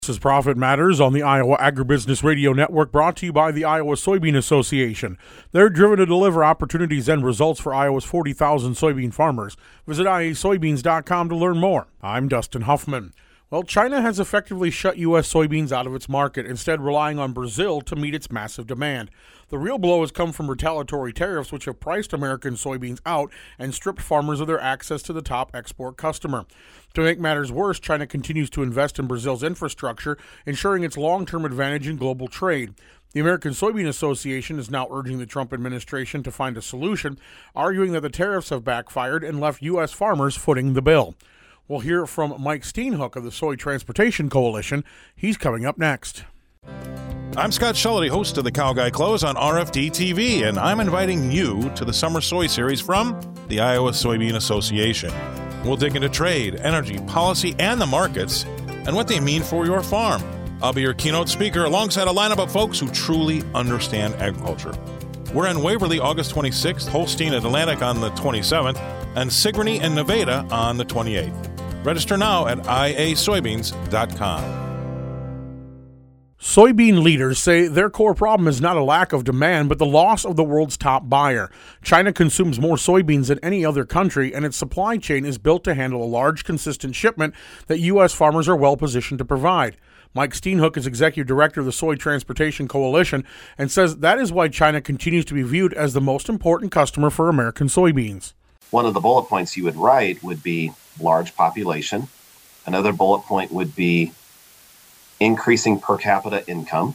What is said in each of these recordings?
This is Profit Matters on the Iowa Agribusiness Radio Network, brought to you by the Iowa Soybean Association. They're driven to deliver opportunities and results for Iowa's 40,000 soybean farmers. Visit iasoybeans.com to learn more. I'm Dustin Huffman. Well, China has effectively shut U.S. soybeans out of its market, instead relying on Brazil to meet its massive demand. The real blow has come from retaliatory tariffs, which have priced American soybeans out and stripped farmers of their access to the top export customer. To make matters worse, China continues to invest in Brazil's infrastructure, ensuring its long-term advantage in global trade. The American Soybean Association is now urging the Trump administration to find a solution, arguing that the tariffs have backfired and left U.S. farmers footing the bill. We'll hear from Mike Steenhoek of the Soy Transportation Coalition. He's coming up next. I'm Scott Schulte, host of the Cow Guy Close on RFD TV, and I'm inviting you to the Summer Soy Series from the Iowa Soybean Association. We'll dig into trade, energy, policy, and the markets, and what they mean for your farm. I'll be your keynote speaker alongside a lineup of folks who truly understand agriculture. We're in Waverly August 26th, Holstein and Atlantic on the 27th, and Sigourney and Nevada on the 28th. Register now at iasoybeans.com. Soybean leaders say their core problem is not a lack of demand, but the loss of the world's top buyer. China consumes more soybeans than any other country, and its supply chain is built to handle a large, consistent shipment that U.S. farmers are well positioned to provide. Mike Steenhoek is executive director of the Soy Transportation Coalition and says that is why China continues to be viewed as the most important customer for American soybeans. One of the bullet points you would write would be large population. Another bullet point would be increasing per capita income.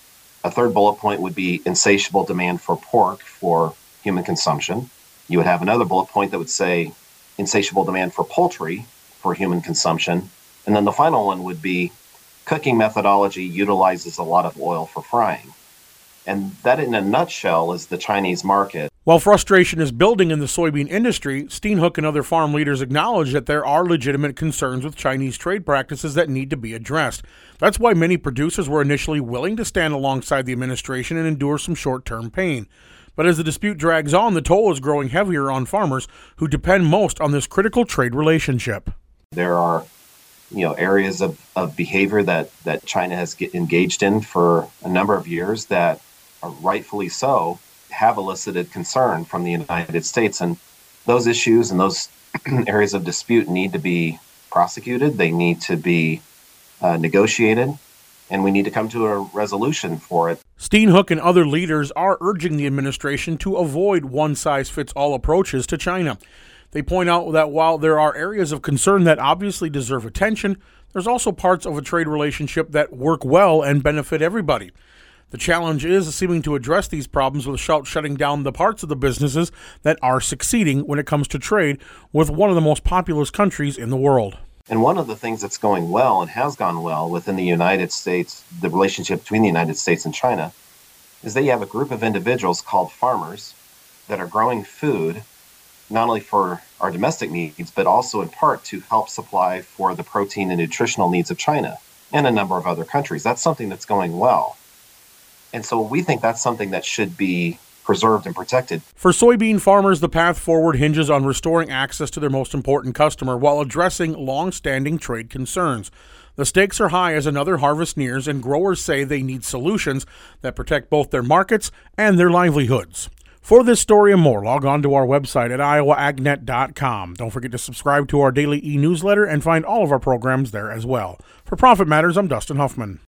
A third bullet point would be insatiable demand for pork for human consumption. You would have another bullet point that would say insatiable demand for poultry for human consumption. And then the final one would be cooking methodology utilizes a lot of oil for frying. And that, in a nutshell, is the Chinese market. While frustration is building in the soybean industry, Steenhoek and other farm leaders acknowledge that there are legitimate concerns with Chinese trade practices that need to be addressed. That's why many producers were initially willing to stand alongside the administration and endure some short-term pain. But as the dispute drags on, the toll is growing heavier on farmers who depend most on this critical trade relationship. There are areas of behavior that China has engaged in for a number of years that are rightfully so have elicited concern from the United States. And those issues and those areas of dispute need to be prosecuted. They need to be negotiated, and we need to come to a resolution for it. Steenhoek and other leaders are urging the administration to avoid one-size-fits-all approaches to China. They point out that while there are areas of concern that obviously deserve attention, there's also parts of a trade relationship that work well and benefit everybody. The challenge is seeming to address these problems without shutting down the parts of the businesses that are succeeding when it comes to trade with one of the most populous countries in the world. And one of the things that's going well and has gone well within the United States, the relationship between the United States and China, is that you have a group of individuals called farmers that are growing food not only for our domestic needs, but also in part to help supply for the protein and nutritional needs of China and a number of other countries. That's something that's going well. And so we think that's something that should be preserved and protected. For soybean farmers, the path forward hinges on restoring access to their most important customer while addressing long-standing trade concerns. The stakes are high as another harvest nears, and growers say they need solutions that protect both their markets and their livelihoods. For this story and more, log on to our website at iowaagnet.com. Don't forget to subscribe to our daily e-newsletter and find all of our programs there as well. For Profit Matters, I'm Dustin Huffman.